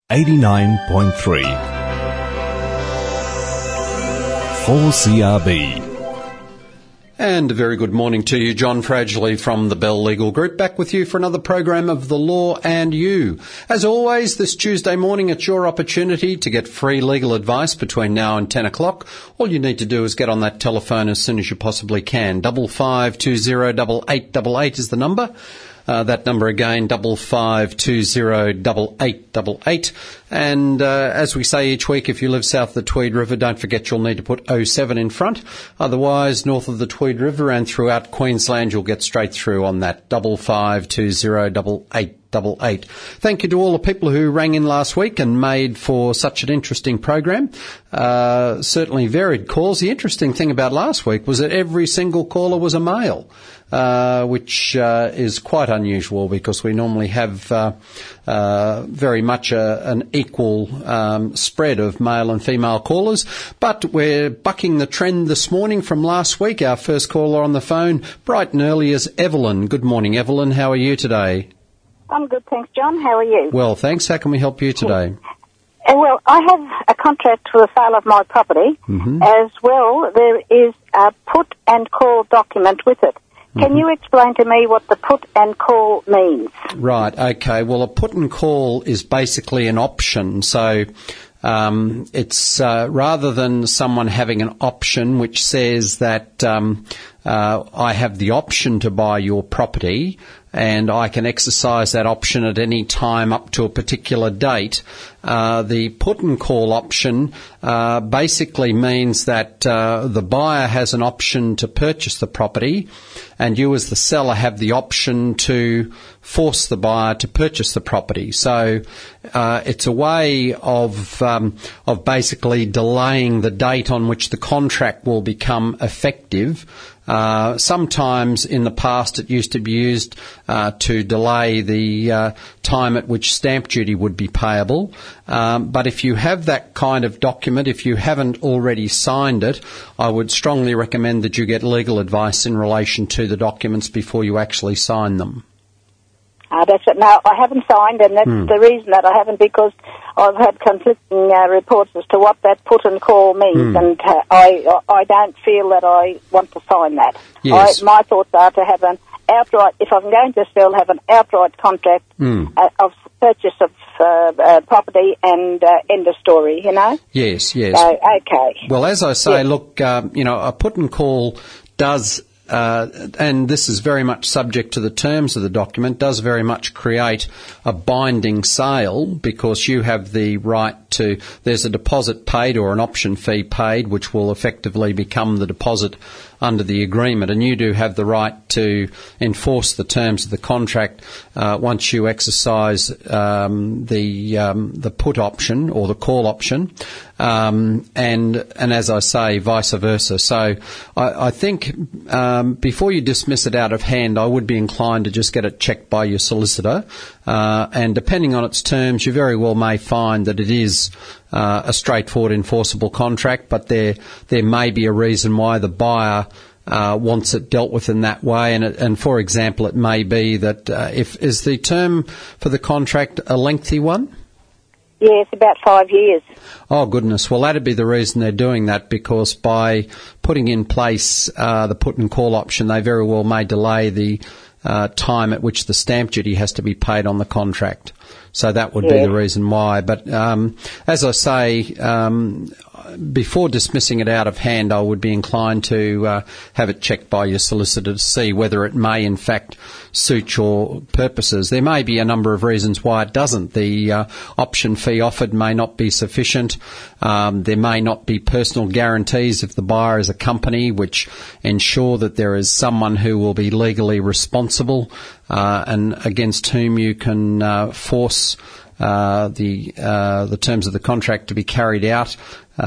89.3 4CRB. And a very good morning to you, John Fradgley from the Bell Legal Group, back with you for another program of The Law and You. As always, this Tuesday morning, it's your opportunity to get free legal advice between now and 10 o'clock. All you need to do is get on that telephone as soon as you possibly can. 55208888 is the number. That number again, 55208888. And as we say each week, if you live south of the Tweed River, don't forget you'll need to put 07 in front. Otherwise, north of the Tweed River and throughout Queensland, you'll get straight through on that 55208888. Thank you to all the people who rang in last week and made for such an interesting program. Certainly varied calls. The interesting thing about last week was that every single caller was a male, which is quite unusual because we normally have very much an equal spread of male and female callers. But we're bucking the trend this morning from last week. Our first caller on the phone, bright and early, is Evelyn. Good morning, Evelyn. How are you today? I'm good, thanks, John. How are you? Well, thanks. How can we help you today? Well, I have a contract for the sale of my property. As well, there is a put and call document with it. Can you explain to me what the put and call means? Right, okay. Well, a put and call is basically an option. So it's rather than someone having an option which says that I have the option to buy your property and I can exercise that option at any time up to a particular date. The put and call option basically means that the buyer has an option to purchase the property and you as the seller have the option to force the buyer to purchase the property. So it's a way of basically delaying the date on which the contract will become effective. Sometimes in the past it used to be used to delay the time at which stamp duty would be payable. But if you have that kind of document, if you haven't already signed it, I would strongly recommend that you get legal advice in relation to the documents before you actually sign them. That's it. No, I haven't signed, and that's the reason that I haven't, because I've had conflicting reports as to what that put and call means, and I don't feel that I want to sign that. Yes. My thoughts are to have an outright, if I'm going to sell, have an outright contract of purchase of property and end of story, you know? Yes. So, okay. Well, as I say, look, a put and call does... and this is very much subject to the terms of the document, does very much create a binding sale because you have the right to, there's a deposit paid or an option fee paid which will effectively become the deposit under the agreement, and you do have the right to enforce the terms of the contract once you exercise the put option or the call option, and as I say, vice versa. So I think before you dismiss it out of hand, I would be inclined to just get it checked by your solicitor, and depending on its terms, you very well may find that it is a straightforward enforceable contract, but there may be a reason why the buyer wants it dealt with in that way. And for example, it may be that is the term for the contract a lengthy one? Yeah, it's about 5 years. Oh, goodness. Well, that'd be the reason they're doing that, because by putting in place the put and call option, they very well may delay the time at which the stamp duty has to be paid on the contract. So that would be the reason why. But as I say, before dismissing it out of hand, I would be inclined to have it checked by your solicitor to see whether it may in fact suit your purposes. There may be a number of reasons why it doesn't. The option fee offered may not be sufficient. There may not be personal guarantees if the buyer is a company which ensure that there is someone who will be legally responsible and against whom you can force the terms of the contract to be carried out,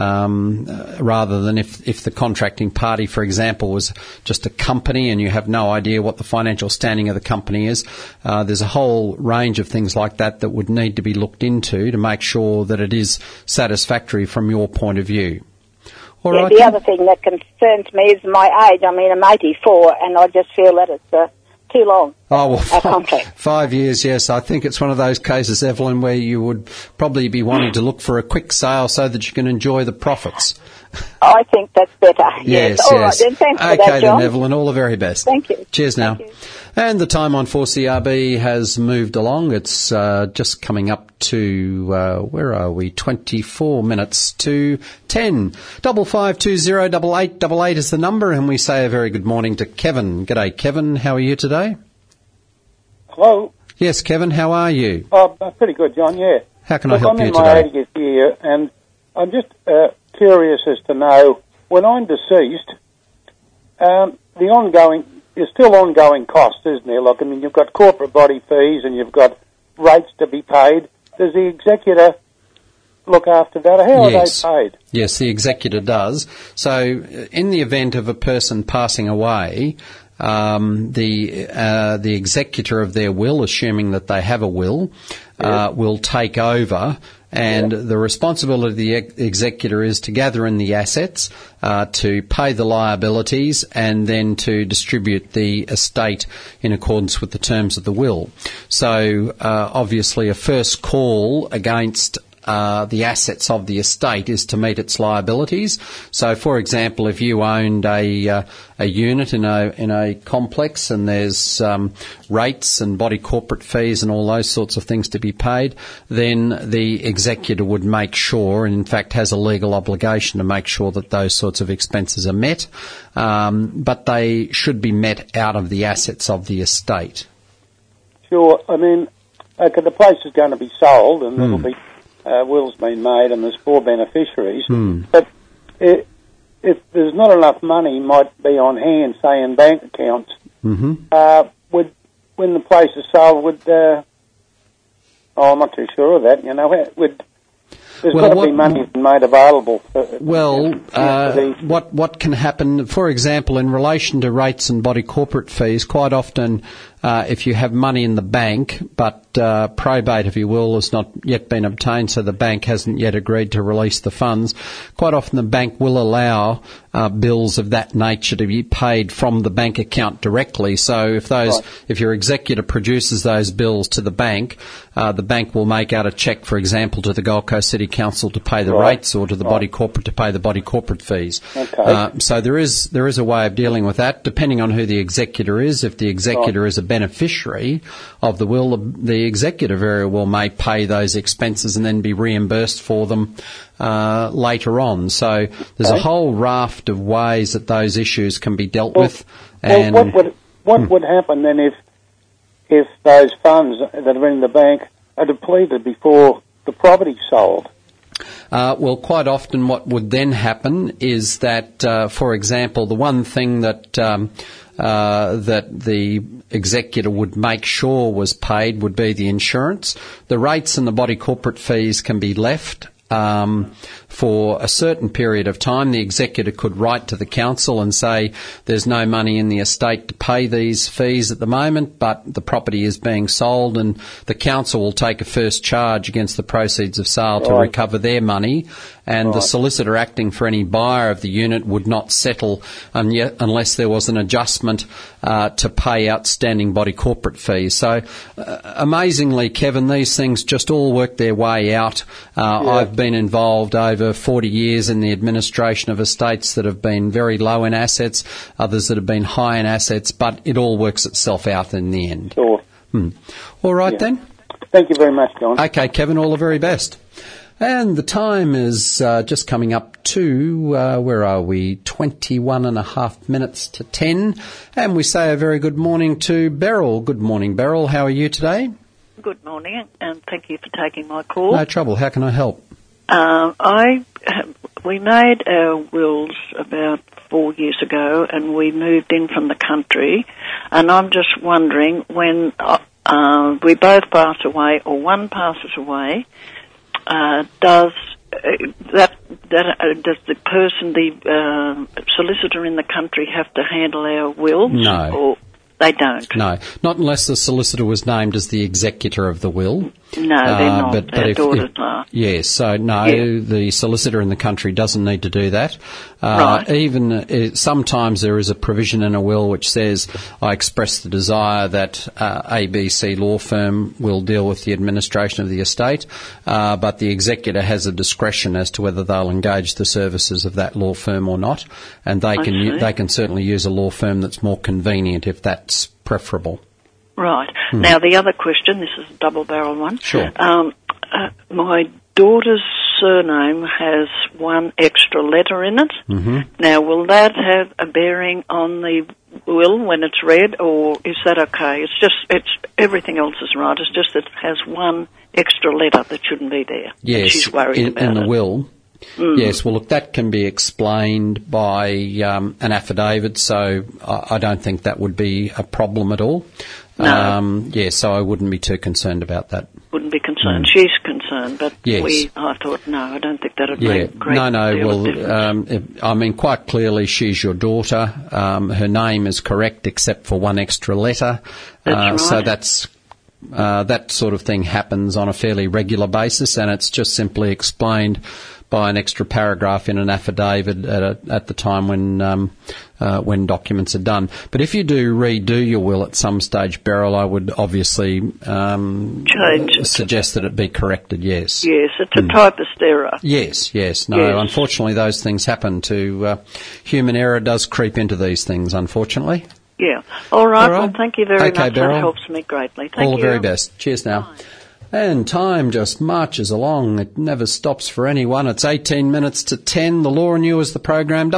rather than if the contracting party, for example, was just a company and you have no idea what the financial standing of the company is. There's a whole range of things like that that would need to be looked into to make sure that it is satisfactory from your point of view. All right. The other thing that concerns me is my age. I mean, I'm 84, and I just feel that it's too long. Oh, well, A contract. 5 years, yes. I think it's one of those cases, Evelyn, where you would probably be wanting to look for a quick sale so that you can enjoy the profits. I think that's better. Yes, All yes. right, then. Thanks for Okay, that, John. then, Evelyn. All the very best. Thank you. Cheers now. Thank you. And the time on 4CRB has moved along. It's just coming up to, where are we? 24 minutes to 10. 55208888 is the number, and we say a very good morning to Kevin. G'day, Kevin. How are you today? Hello. Yes, Kevin. How are you? Oh, pretty good, John, yeah. How can I help I'm you in my today? 80th year, and I'm just curious as to know, when I'm deceased, there's still ongoing costs, isn't there? Like, I mean, you've got corporate body fees and you've got rates to be paid. Does the executor look after that? How are they paid? Yes, the executor does. So, in the event of a person passing away, the executor of their will, assuming that they have a will, will take over, and the responsibility of the executor is to gather in the assets, to pay the liabilities, and then to distribute the estate in accordance with the terms of the will. So, obviously, a first call against the assets of the estate is to meet its liabilities. So, for example, if you owned a unit in a complex and there's rates and body corporate fees and all those sorts of things to be paid, then the executor would make sure, and in fact has a legal obligation to make sure that those sorts of expenses are met, but they should be met out of the assets of the estate. Sure. I mean, okay, the place is going to be sold and it'll be will's been made and there's 4 beneficiaries, but if there's not enough money might be on hand, say in bank accounts, when the place is sold, I'm not too sure of that, there's got to be money made available. What can happen, for example, in relation to rates and body corporate fees, quite often if you have money in the bank, but probate, if you will, has not yet been obtained, so the bank hasn't yet agreed to release the funds, quite often the bank will allow bills of that nature to be paid from the bank account directly. So if your executor produces those bills to the bank will make out a cheque, for example, to the Gold Coast City Council to pay the rates, or to the body corporate to pay the body corporate fees. Okay. So there is a way of dealing with that, depending on who the executor is. If the executor is a beneficiary of the will, the executor very well may pay those expenses and then be reimbursed for them later on. So there's a whole raft of ways that those issues can be dealt with. And what would happen then if those funds that are in the bank are depleted before the property's sold? Well, quite often what would then happen is that, for example, the one thing that the executor would make sure was paid would be the insurance. The rates and the body corporate fees can be left for a certain period of time. The executor could write to the council and say there's no money in the estate to pay these fees at the moment, but the property is being sold, and the council will take a first charge against the proceeds of sale to recover their money, and the solicitor acting for any buyer of the unit would not settle unless there was an adjustment to pay outstanding body corporate fees. So amazingly, Kevin, these things just all work their way out. I've been involved over 40 years in the administration of estates that have been very low in assets, others that have been high in assets, but it all works itself out in the end. Sure. All right then. Thank you very much, John. Okay, Kevin, all the very best. And the time is just coming up to, 21 and a half minutes to 10. And we say a very good morning to Beryl. Good morning, Beryl. How are you today? Good morning, and thank you for taking my call. No trouble. How can I help? We made our wills about 4 years ago, and we moved in from the country. And I'm just wondering, when we both pass away, or one passes away, does the person, the solicitor in the country, have to handle our wills? No. They don't. No, not unless the solicitor was named as the executor of the will. No, they're not. But Their daughters are. Yes, so no, the solicitor in the country doesn't need to do that. Right. Even sometimes there is a provision in a will which says, I express the desire that ABC law firm will deal with the administration of the estate, but the executor has a discretion as to whether they'll engage the services of that law firm or not, and they can certainly use a law firm that's more convenient if that's preferable. Right. Now, the other question, this is a double-barrel one. Sure. My daughter's surname has one extra letter in it. Mm-hmm. Now, will that have a bearing on the will when it's read, or is that okay? It's everything else is right. It's just that it has one extra letter that shouldn't be there. Yes, she's worried about in the it. will. Yes, well, look, that can be explained by an affidavit, so I don't think that would be a problem at all. No. So I wouldn't be too concerned about that. Wouldn't be concerned. She's concerned, but yes. I thought, no, I don't think that would make a great deal of difference. I mean, quite clearly she's your daughter. Her name is correct except for one extra letter. That's right. So that sort of thing happens on a fairly regular basis, and it's just simply explained by an extra paragraph in an affidavit at the time when documents are done. But if you do redo your will at some stage, Beryl, I would obviously suggest that it be corrected. Yes. Yes, it's a typist error. Yes. No, yes. Unfortunately, those things happen to human error. Does creep into these things, unfortunately. Yeah. All right. Well, thank you very much. Beryl. That helps me greatly. Thank you. All the very best. Cheers now. Bye. And time just marches along. It never stops for anyone. It's 18 minutes to 10. The Law and You is the program,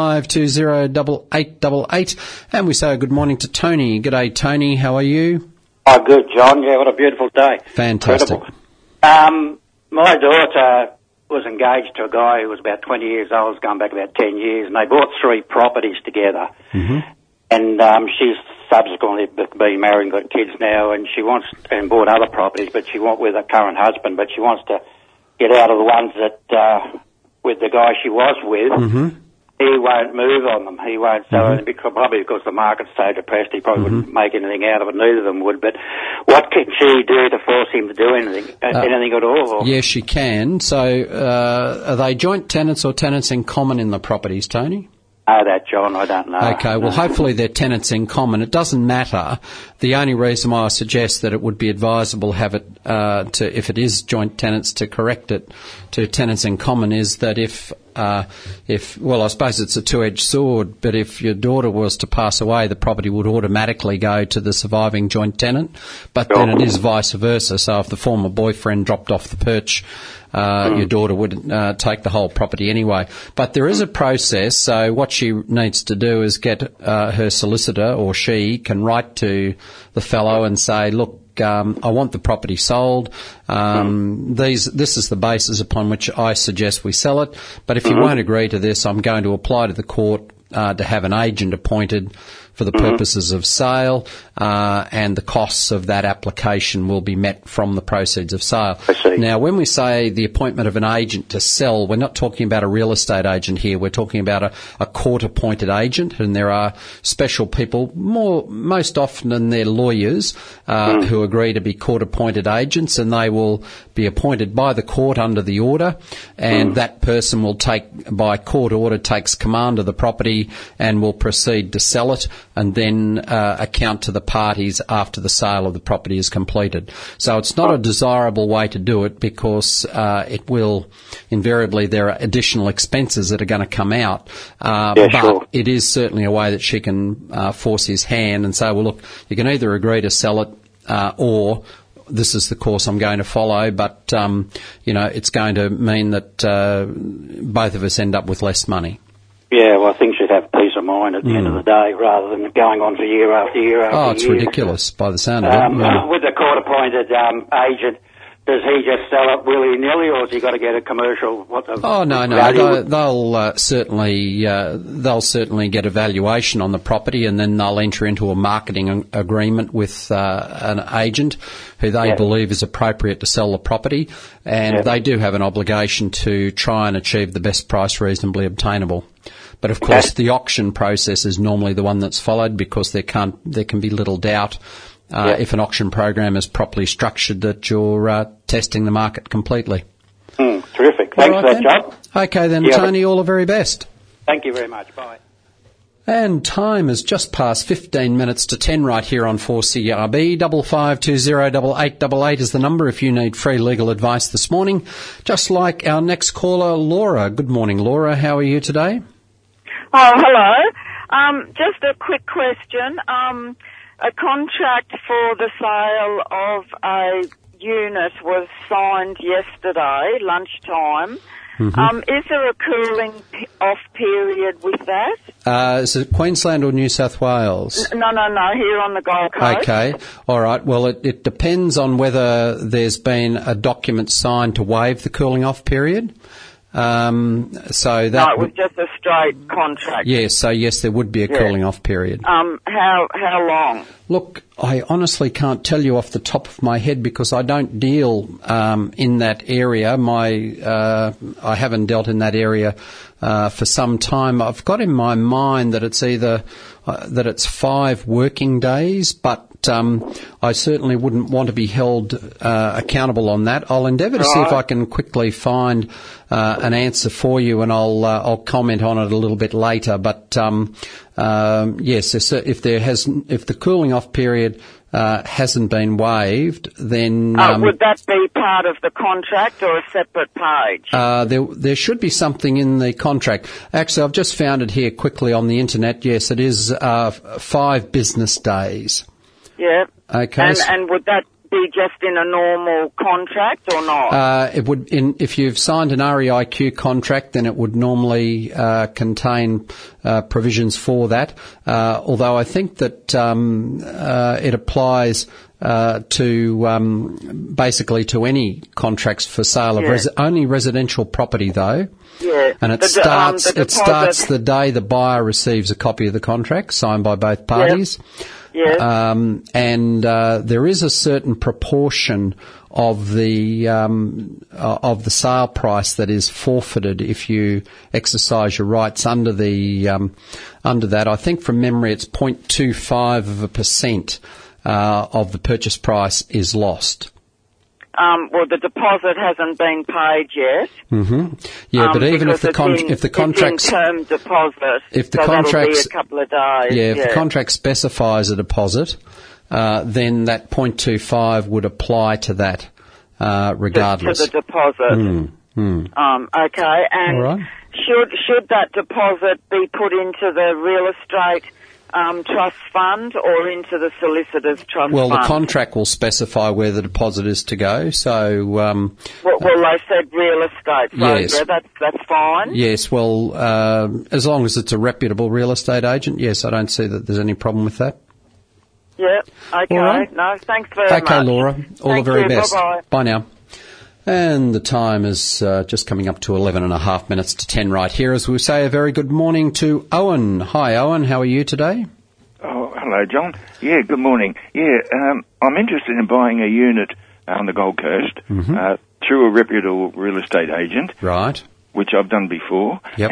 55208888. And we say good morning to Tony. G'day, Tony. How are you? Oh, good, John. Yeah, what a beautiful day. Fantastic. Incredible. My daughter was engaged to a guy who was about 20 years old, going back about 10 years, and they bought 3 properties together. Mm-hmm. And she's subsequently been married and got kids now, and she wants and bought other properties, but she wants with her current husband, but she wants to get out of the ones that with the guy she was with. Mm-hmm. He won't move on them. He won't. So probably because the market's so depressed, he probably wouldn't make anything out of it. Neither of them would. But what can she do to force him to do anything? Anything at all? Or? Yes, she can. So are they joint tenants or tenants in common in the properties, Tony? That, John, I don't know. Okay, well, hopefully they're tenants in common. It doesn't matter. The only reason why I suggest that it would be advisable have it if it is joint tenants, to correct it to tenants in common is that if I suppose it's a two-edged sword, but if your daughter was to pass away, the property would automatically go to the surviving joint tenant, but then it is vice versa. So if the former boyfriend dropped off the perch, your daughter would take the whole property anyway. But there is a process, so what she needs to do is get her solicitor, or she can write to the fellow and say, look, I want the property sold. This is the basis upon which I suggest we sell it. But if you won't agree to this, I'm going to apply to the court to have an agent appointed for the purposes of sale, and the costs of that application will be met from the proceeds of sale. I see. Now, when we say the appointment of an agent to sell, we're not talking about a real estate agent here. We're talking about a court-appointed agent, and there are special people, most often than they're lawyers, who agree to be court-appointed agents, and they will be appointed by the court under the order, and that person will by court order, takes command of the property and will proceed to sell it, and then account to the parties after the sale of the property is completed. So it's not a desirable way to do it, because it will invariably, there are additional expenses that are going to come out. But it is certainly a way that she can force his hand and say, well, look, you can either agree to sell it or this is the course I'm going to follow, but it's going to mean that both of us end up with less money. Yeah, well, I think she'd have peace of mind at the end of the day, rather than going on for year after year after year. Oh, it's ridiculous by the sound of it. With the court-appointed agent, does he just sell it willy-nilly, or has he got to get a commercial? No. They'll certainly get a valuation on the property, and then they'll enter into a marketing agreement with an agent who they believe is appropriate to sell the property, and they do have an obligation to try and achieve the best price reasonably obtainable. But of course, the auction process is normally the one that's followed because there can be little doubt if an auction program is properly structured that you're testing the market completely. Terrific. Thanks for that, John. Okay then, Tony, all the very best. Thank you very much. Bye. And time is just past 15 minutes to 10 right here on 4CRB. 55208888 is the number if you need free legal advice this morning. Just like our next caller, Laura. Good morning, Laura. How are you today? Oh, hello. Just a quick question. A contract for the sale of a unit was signed yesterday, lunchtime. Mm-hmm. Is there a cooling off period with that? Is it Queensland or New South Wales? No, here on the Gold Coast. Okay, all right. Well, it depends on whether there's been a document signed to waive the cooling off period. So that no, it was just a straight contract. Yes, so yes, there would be a cooling off period. How long? Look, I honestly can't tell you off the top of my head because I don't deal in that area. I haven't dealt in that area for some time. I've got in my mind that it's either that it's 5 working days, but I certainly wouldn't want to be held accountable on that. I'll endeavour to see if I can quickly find an answer for you, and I'll comment on it a little bit later. But yes, if the cooling off period hasn't been waived, then would that be part of the contract or a separate page? There should be something in the contract. Actually, I've just found it here quickly on the internet. Yes, it is 5 business days. Yeah. Okay. And would that be just in a normal contract or not? It would. If you've signed an REIQ contract, then it would normally contain provisions for that. Although I think that it applies to basically to any contracts for sale of only residential property, though. Yeah. And it starts the day the buyer receives a copy of the contract signed by both parties. Yes. And there is a certain proportion of the sale price that is forfeited if you exercise your rights under that. I think from memory it's 0.25% of the purchase price is lost. Well, the deposit hasn't been paid yet. Mm-hmm. Yeah, but even if the contract's term deposit, if the that'll be a couple of days. Yeah, if the contract specifies a deposit, then that 0.25 would apply to that, regardless. To the deposit. Okay, and all right. should that deposit be put into the real estate trust fund or into the solicitor's trust fund? Well, the contract will specify where the deposit is to go, so... well, they said real estate, so yes. Yeah, that's fine. Yes, well, as long as it's a reputable real estate agent, yes, I don't see that there's any problem with that. Yeah, okay. All right. No, thanks very much. Okay, Laura, all the very best. Bye-bye. Bye now. And the time is just coming up to 11 and a half minutes to 10 right here as we say a very good morning to Owen. Hi, Owen. How are you today? Oh, hello, John. Yeah, good morning. Yeah, I'm interested in buying a unit on the Gold Coast through a reputable real estate agent. Right. Which I've done before. Yep.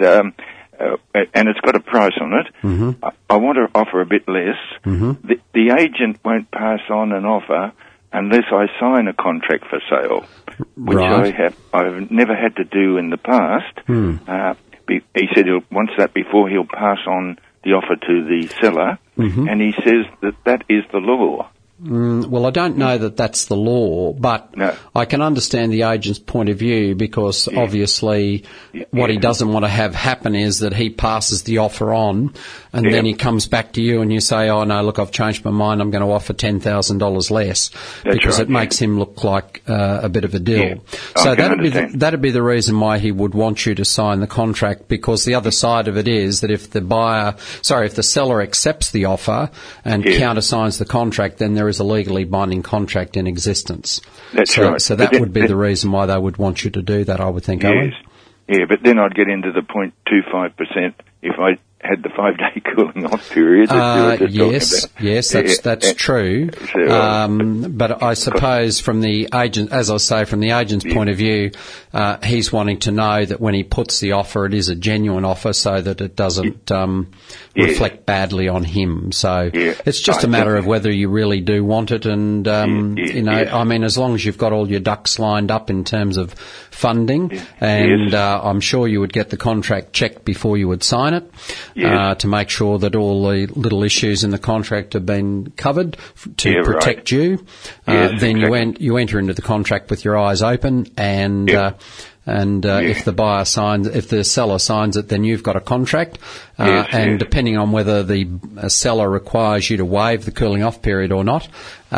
And it's got a price on it. Mm-hmm. I want to offer a bit less. Mm-hmm. The agent won't pass on an offer unless I sign a contract for sale, which right. I've never had to do in the past. He said once that before he'll pass on the offer to the seller, and he says that is the law. Well, I don't know that that's the law, but I can understand the agent's point of view because obviously what he doesn't want to have happen is that he passes the offer on and then he comes back to you and you say, oh, no, look, I've changed my mind. I'm going to offer $10,000 less because it makes him look like a bit of a deal. Yeah. So that'd be the reason why he would want you to sign the contract, because the other side of it is that if the seller accepts the offer and countersigns the contract, then there is a legally binding contract in existence. That's right. So that would be the reason why they would want you to do that, I would think, Owen. Yeah, but then I'd get into the 0.25% if I had the 5-day cooling off period. Yes, that's true. But I suppose from the agent, as I say, from the agent's point of view, he's wanting to know that when he puts the offer, it is a genuine offer, so that it doesn't reflect badly on him. So it's just a matter of whether you really do want it, and I mean, as long as you've got all your ducks lined up in terms of funding, and I'm sure you would get the contract checked before you would sign it. To make sure that all the little issues in the contract have been covered to protect you. Then you enter into the contract with your eyes open, and if the seller signs it, then you've got a contract. And depending on whether the seller requires you to waive the cooling off period or not,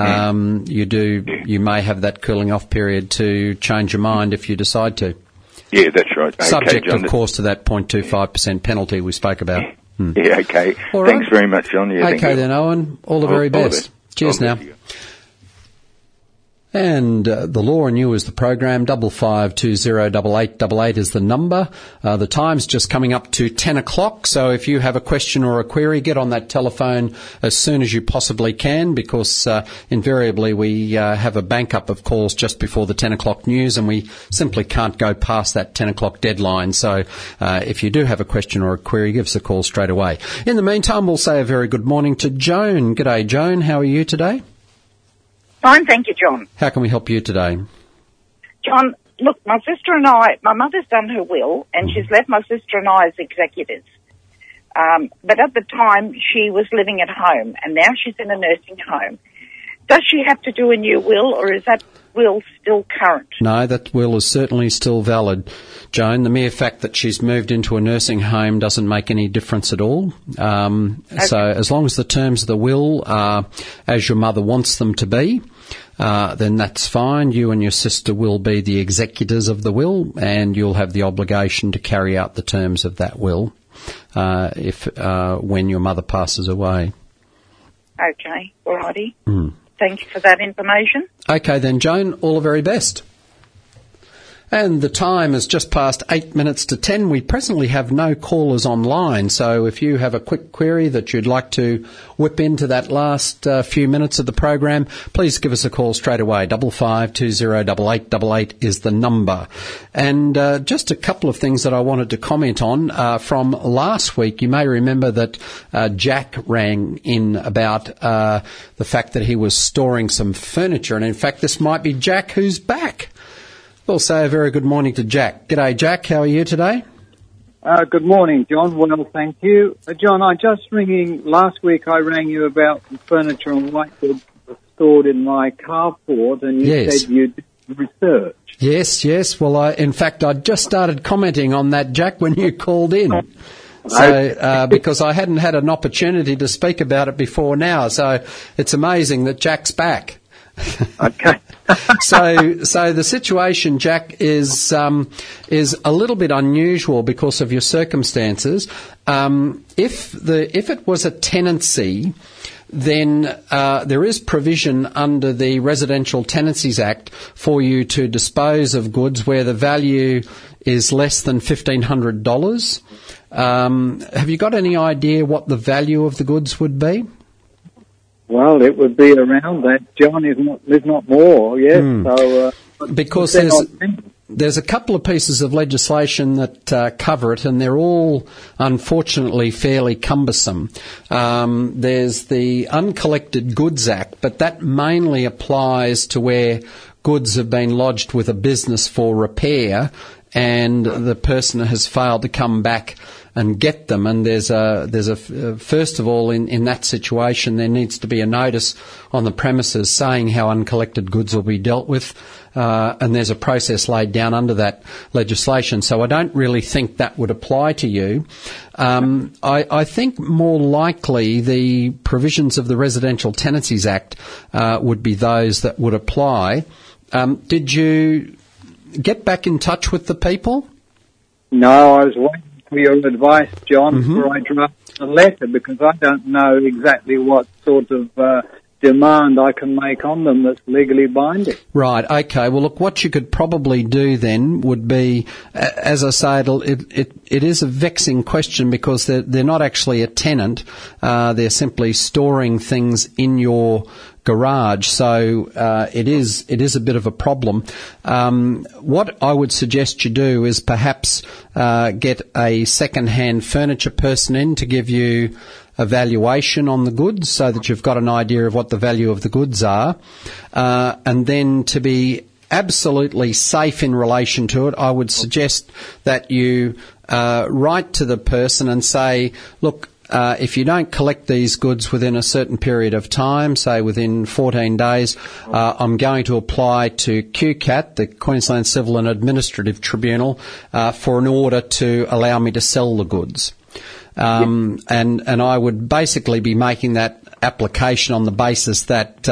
you may have that cooling off period to change your mind if you decide to. Yeah, that's right. Subject, John, of course, to that 0.25% penalty we spoke about. Yeah, okay. All Thanks right. very much, John. Yeah, okay then, Owen. All the very best. Cheers now. And the Law and You is the program. 55208888 is the number. The time's just coming up to 10 o'clock, so if you have a question or a query, get on that telephone as soon as you possibly can, because invariably we have a bank up of calls just before the 10 o'clock news, and we simply can't go past that 10 o'clock deadline. So if you do have a question or a query, give us a call straight away. In the meantime, we'll say a very good morning to Joan. G'day, Joan. How are you today? Fine, thank you, John. How can we help you today? John, look, my sister and I, my mother's done her will, and she's left my sister and I as executors. But at the time, she was living at home, and now she's in a nursing home. Does she have to do a new will, or is that will still current? No, that will is certainly still valid, Joan. The mere fact that she's moved into a nursing home doesn't make any difference at all. So as long as the terms of the will are as your mother wants them to be, then that's fine. You and your sister will be the executors of the will, and you'll have the obligation to carry out the terms of that will when your mother passes away. Okay, all righty. Thank you for that information. Okay then, Joan, all the very best. And the time is just past 8 minutes to 10. We presently have no callers online, so if you have a quick query that you'd like to whip into that last few minutes of the program, please give us a call straight away. 55208888 is the number. And just a couple of things that I wanted to comment on from last week. You may remember that Jack rang in about the fact that he was storing some furniture, and in fact this might be Jack who's back. We'll say a very good morning to Jack. G'day, Jack. How are you today? Good morning, John. Well, thank you. John, I just ringing. Last week I rang you about the furniture and white goods stored in my carport, and you said you did research. Yes. Well, in fact, I just started commenting on that, Jack, when you called in. So, because I hadn't had an opportunity to speak about it before now. So it's amazing that Jack's back. Okay. So the situation, Jack, is a little bit unusual because of your circumstances. If it was a tenancy, then there is provision under the Residential Tenancies Act for you to dispose of goods where the value is less than $1,500. Have you got any idea what the value of the goods would be? Well, it would be around that, John, if not more, yes. So, because there's a couple of pieces of legislation that cover it, and they're all, unfortunately, fairly cumbersome. There's the Uncollected Goods Act, but that mainly applies to where goods have been lodged with a business for repair and the person has failed to come back and get them. And there's a first of all, in that situation, there needs to be a notice on the premises saying how uncollected goods will be dealt with, and there's a process laid down under that legislation. So I don't really think that would apply to you. I think more likely the provisions of the Residential Tenancies Act would be those that would apply. Did you get back in touch with the people? No, I was waiting for your advice, John, before I draft a letter, because I don't know exactly what sort of demand I can make on them that's legally binding. Right, okay. Well, look, what you could probably do then would be, as I say, it is a vexing question because they're not actually a tenant. They're simply storing things in your garage, so it is a bit of a problem. What I would suggest you do is perhaps get a second-hand furniture person in to give you a valuation on the goods so that you've got an idea of what the value of the goods are, and then to be absolutely safe in relation to it, I would suggest that you write to the person and say, look, if you don't collect these goods within a certain period of time, say within 14 days, I'm going to apply to QCAT, the Queensland Civil and Administrative Tribunal, for an order to allow me to sell the goods. And I would basically be making that application on the basis that,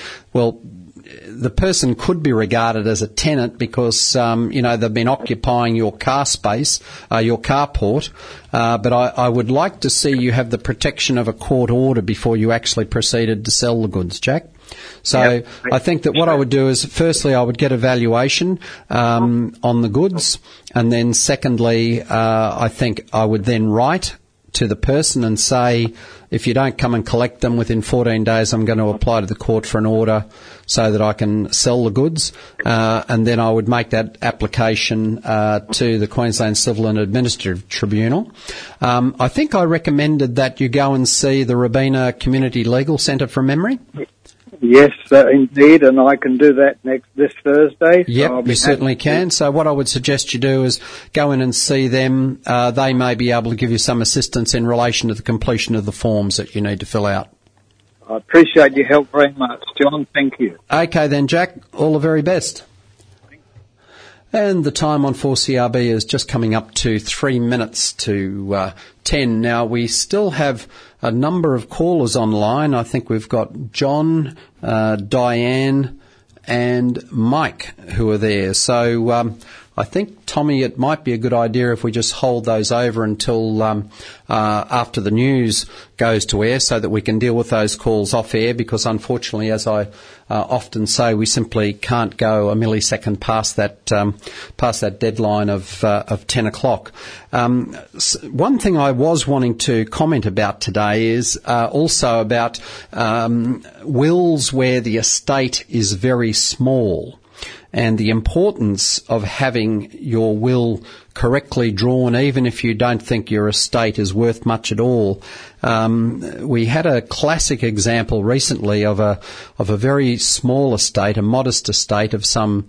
the person could be regarded as a tenant because, they've been occupying your car space, your carport, but I would like to see you have the protection of a court order before you actually proceeded to sell the goods, Jack. So I think that what I would do is, firstly, I would get a valuation on the goods, and then secondly, I think I would then write to the person and say, if you don't come and collect them within 14 days, I'm going to apply to the court for an order so that I can sell the goods. And then I would make that application to the Queensland Civil and Administrative Tribunal. I think I recommended that you go and see the Robina Community Legal Centre from memory. Yes, indeed, and I can do that this Thursday. Yep, you certainly can. So what I would suggest you do is go in and see them. They may be able to give you some assistance in relation to the completion of the forms that you need to fill out. I appreciate your help very much, John. Thank you. Okay then, Jack. All the very best. And the time on 4CRB is just coming up to 3 minutes to 10. Now, we still have a number of callers online. I think we've got John, Diane and Mike who are there. So I think, Tommy, it might be a good idea if we just hold those over until after the news goes to air so that we can deal with those calls off air, because unfortunately, as I often say, we simply can't go a millisecond past that deadline of 10 o'clock. One thing I was wanting to comment about today is also about wills where the estate is very small, and the importance of having your will correctly drawn, even if you don't think your estate is worth much at all. We had a classic example recently of a very small estate, a modest estate of some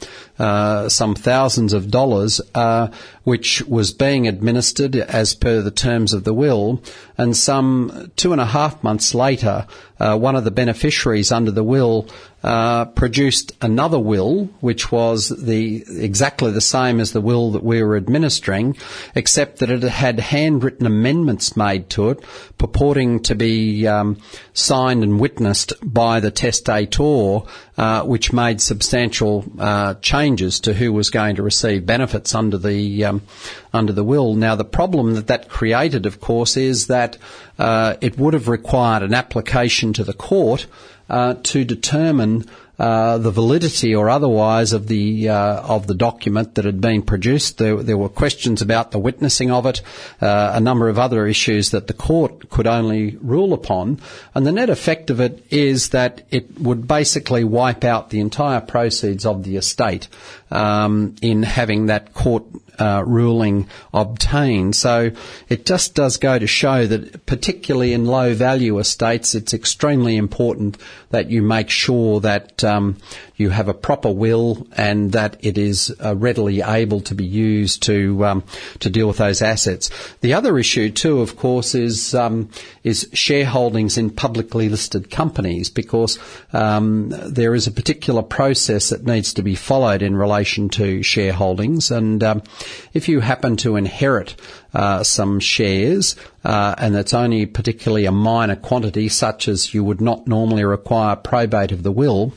thousands of dollars, which was being administered as per the terms of the will, and some 2.5 months later, one of the beneficiaries under the will produced another will, which was exactly the same as the will that we were administering, except that it had handwritten amendments made to it, purporting to be signed and witnessed by the testator, which made substantial changes to who was going to receive benefits under the will. Now, the problem that created, of course, is that it would have required an application to the court to determine the validity or otherwise of the document that had been produced. There were questions about the witnessing of it, a number of other issues that the court could only rule upon, and the net effect of it is that it would basically wipe out the entire proceeds of the estate in having that court ruling obtained. So it just does go to show that, particularly in low value estates, it's extremely important that you make sure that you have a proper will and that it is readily able to be used to deal with those assets. The other issue too, of course, is shareholdings in publicly listed companies, because there is a particular process that needs to be followed in relation to shareholdings, and if you happen to inherit some shares, and it's only particularly a minor quantity, such as you would not normally require probate of the will,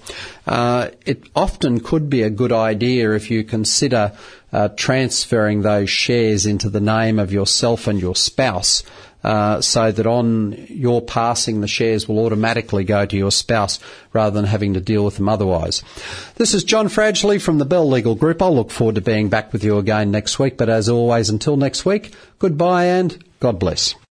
it often could be a good idea if you consider transferring those shares into the name of yourself and your spouse, so that on your passing the shares will automatically go to your spouse rather than having to deal with them otherwise. This is John Fradgley from the Bell Legal Group. I'll look forward to being back with you again next week, but as always, until next week, goodbye and God bless.